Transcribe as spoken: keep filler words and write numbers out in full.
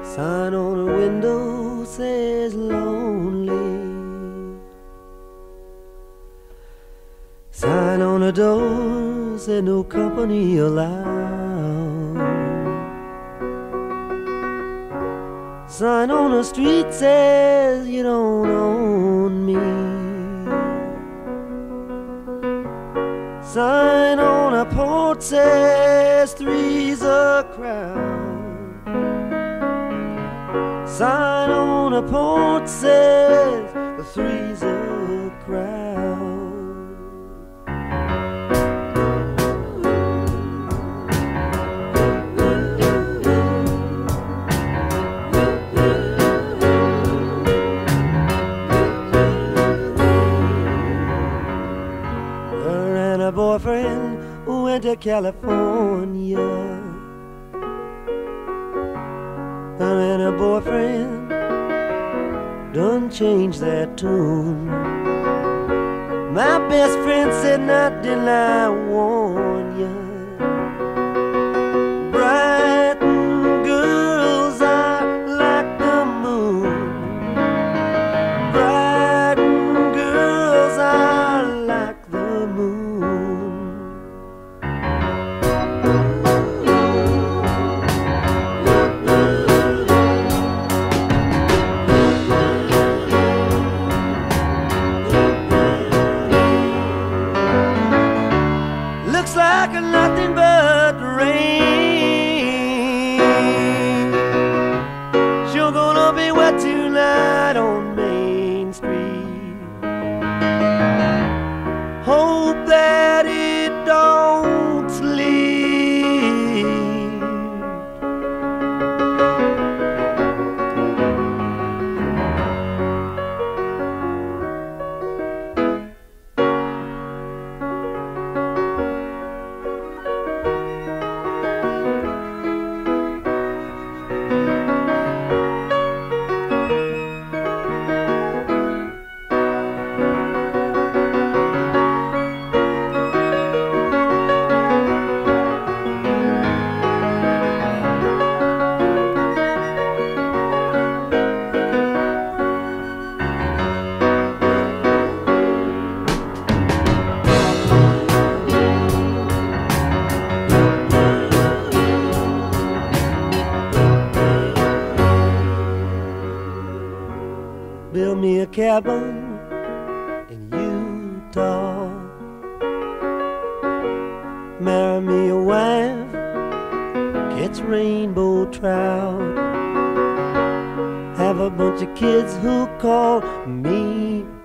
Sign on a window says lonely. Sign on a door said no company allowed. Sign on a street says you don't own me. Sign on a porch says three's a crowd. Sign on a porch says the three's a crowd. Her and her boyfriend went to California. Her and her boyfriend done changed their tune. My best friend said, not till I warn ya. Brighton girls are like the moon. Brighton girls are like the moon. Looks like nothing but rain. Sure gonna be wet tonight on Main Street. Hope that it don't sleep. Build me a cabin in Utah. Marry me a wife, catch rainbow trout. Have a bunch of kids who call me